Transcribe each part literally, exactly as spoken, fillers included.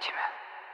тебя.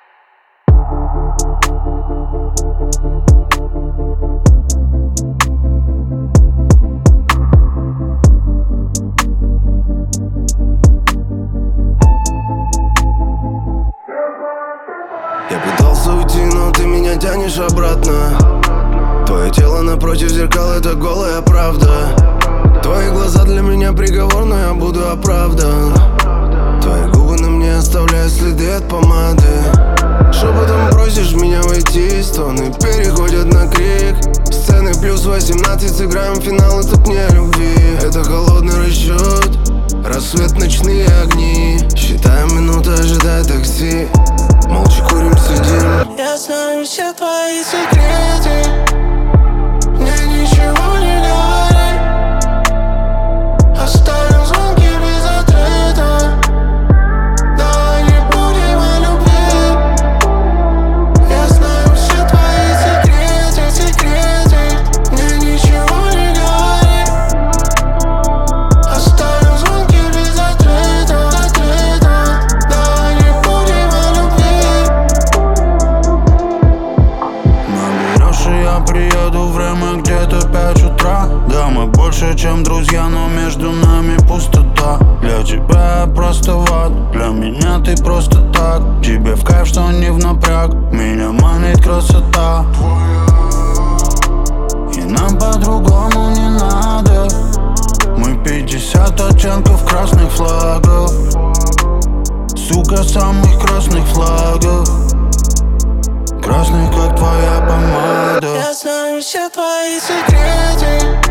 Я пытался уйти, но ты меня тянешь обратно. Твое тело напротив зеркал — это голая правда. Твои глаза для меня приговор, но я буду оправдан. Твои губы на мне оставляют следы от помады. Шепотом просишь меня войти, стоны переходят на крик. Сцены плюс восемнадцать, сыграем финал, это не любви. Это холодный расчет, рассвет, ночные огни. Считаем минуты, ожидая такси. Молча курим, сидим. Я знаю все твои секреты, мне ничего не говори. Оставим звонки без ответа. Давай не будем о любви. Я знаю все твои секреты, секреты, мне ничего не говори. Оставим звонки без ответа, ответа. Давай не будем о любви. Наберешь, и я приеду, время где-то пять утра. Да, мы больше, чем друзья, но между нами пустота. Для тебя я просто в ад, для меня ты просто так. Тебе в кайф, что не в напряг, меня манит красота. И нам по-другому не надо. Мы пятьдесят оттенков красных флагов. Сука, самых красных флагов. Красных, как твоя помада. Я знаю все твои секреты,